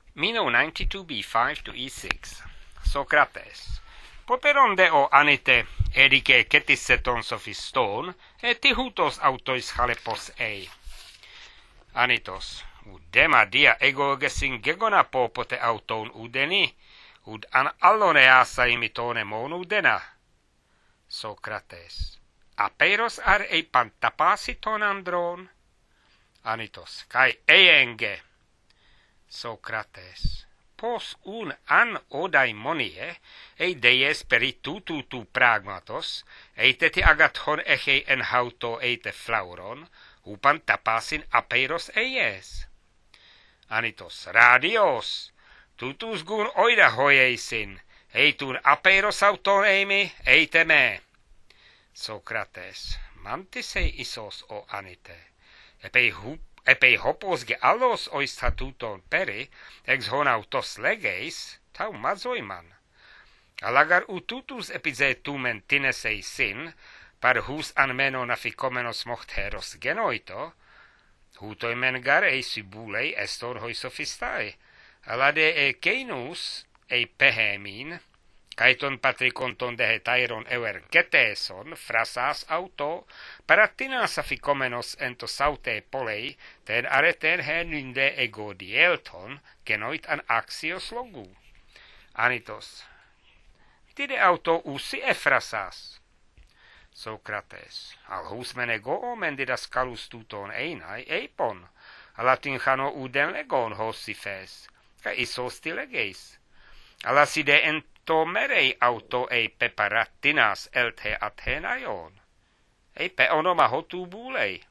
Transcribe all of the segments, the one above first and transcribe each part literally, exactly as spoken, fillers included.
Meno ninety-two b five to e six. Socrates. Poperonde o anite edike ketisseton sophiston, et tihutos autois chalepos ei. Anitos. Udema dia egogesin gegona popote auton udeni, ud an alloneasa imitone mon udena. Socrates. Apeiros ar ei pantapasiton andron? Anitos. Kai eienge. Socrates. Pos un an odaimonie, ei deies peritutu tu pragmatos, eiteti agathon echei en hauto eite flauron, upan tapasin apeiros eies. Anitos. Radios. Tutus gun oida hoieisin, eitun apeiros auton eimi, eite me. Socrates. Mantisei isos o anite. Epei hup Epei hopos ge allos ois statuton peri, ex hon autos legeis, tau mazoiman. Alagar ututus epize tumen tinesei sin, par hus anmeno naficomenos mochtheros genoito, hutoimen gar ei sibulei estor hoi sophistai, alade e keinus ei pehemin, Kaiton patrikonton dehetairon ewer geteson, frasas auto, paratinas aficomenos ento saute polei, ten areten henunde ego dielton, genoit an axios logu. Anitos. Tide auto usi efrasas. Socrates. Al hus menego mendidas calus tuton einai, eipon, alatinchano uden legon hossifes, ca isos tilegeis. Alaside en to merei auto ei peparatinas elte Athenaion. Ei pe onoma hotu bulei.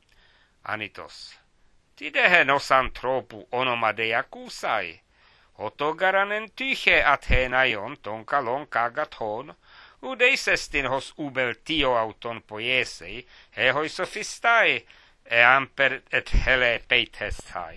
Anitos. Tidehe nosan tropu onoma de akusai. Otogaranen tyche Athenaion ton kalon kagathon, udeisestin hos ubel tio auton poiesei, he hoi sophistai, e amper et hele peithestai.